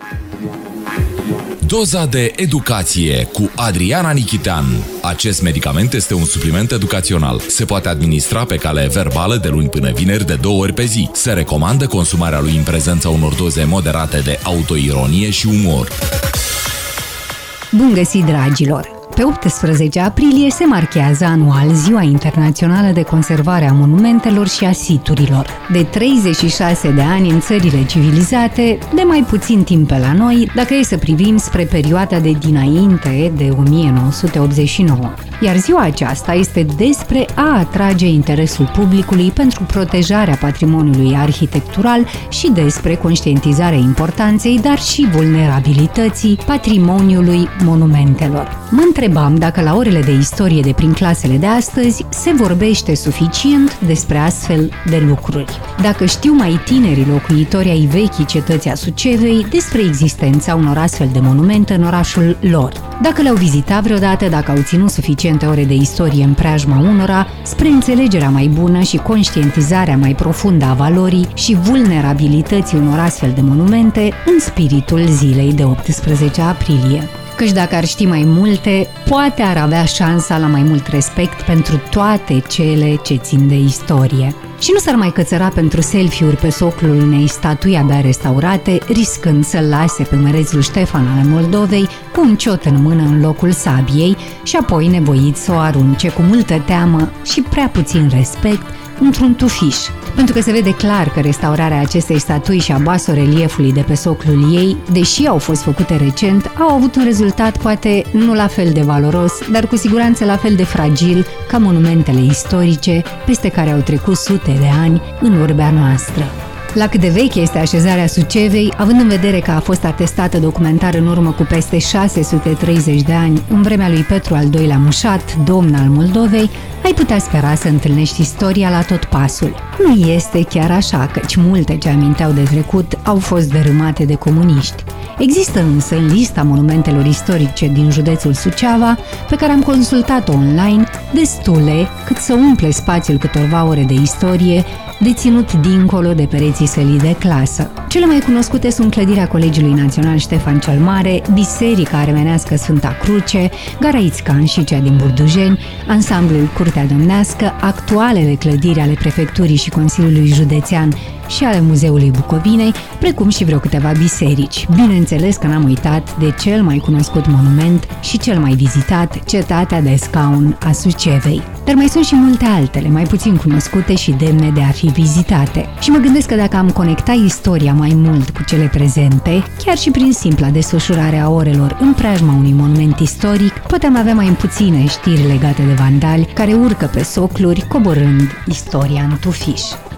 Doza de educație cu Adriana Nichitean. Acest medicament este un supliment educațional. Se poate administra pe cale verbală de luni până vineri de 2 ori pe zi. Se recomandă consumarea lui în prezența unor doze moderate de autoironie și umor. Bun găsit, dragilor! Pe 18 aprilie se marchează anual Ziua Internațională de Conservare a Monumentelor și a Siturilor. De 36 de ani în țările civilizate, de mai puțin timp pe la noi, dacă e să privim spre perioada de dinainte de 1989. Iar ziua aceasta este despre a atrage interesul publicului pentru protejarea patrimoniului arhitectural și despre conștientizarea importanței, dar și vulnerabilității patrimoniului monumentelor. Mă întrebam dacă la orele de istorie de prin clasele de astăzi se vorbește suficient despre astfel de lucruri. Dacă știu mai tinerii locuitori ai vechii cetăți a Sucevei despre existența unor astfel de monumente în orașul lor. Dacă le-au vizitat vreodată, dacă au ținut suficiente ore de istorie în preajma unora, spre înțelegerea mai bună și conștientizarea mai profundă a valorii și vulnerabilității unor astfel de monumente în spiritul zilei de 18 aprilie. Căci dacă ar ști mai multe, poate ar avea șansa la mai mult respect pentru toate cele ce țin de istorie. Și nu s-ar mai cățăra pentru selfie-uri pe soclul unei statui abia restaurate, riscând să-l lase pe mărețul Ștefan al Moldovei cu un ciot în mână în locul sabiei și apoi nevoit să o arunce cu multă teamă și prea puțin respect într-un tufiș. Pentru că se vede clar că restaurarea acestei statui și a basoreliefului de pe soclul ei, deși au fost făcute recent, au avut un rezultat poate nu la fel de valoros, dar cu siguranță la fel de fragil ca monumentele istorice peste care au trecut sute de ani în urbea noastră. La cât de veche este așezarea Sucevei, având în vedere că a fost atestată documentar în urmă cu peste 630 de ani, în vremea lui Petru al II-lea Mușat, domn al Moldovei, ai putea spera să întâlnești istoria la tot pasul. Nu este chiar așa, căci multe ce aminteau de trecut au fost dărâmate de comuniști. Există însă în lista monumentelor istorice din județul Suceava, pe care am consultat-o online, destule cât să umple spațiul câtorva ore de istorie, deținut dincolo de pereții sălii de clasă. Cele mai cunoscute sunt clădirea Colegiului Național Ștefan cel Mare, Biserica Armenească Sfânta Cruce, Gara Ițcan și cea din Burdujeni, ansamblul Curtea Domnească, actualele clădiri ale Prefecturii și Consiliului Județean și ale Muzeului Bucovinei, precum și vreo câteva biserici. Bineînțeles că n-am uitat de cel mai cunoscut monument și cel mai vizitat, Cetatea de Scaun a Sucevei. Dar mai sunt și multe altele, mai puțin cunoscute și demne de a fi vizitate. Și mă gândesc că dacă am conecta istoria mai mult cu cele prezente, chiar și prin simpla desfășurare a orelor în preajma unui monument istoric, putem avea mai puține știri legate de vandali care urcă pe socluri, coborând istoria în tufiș.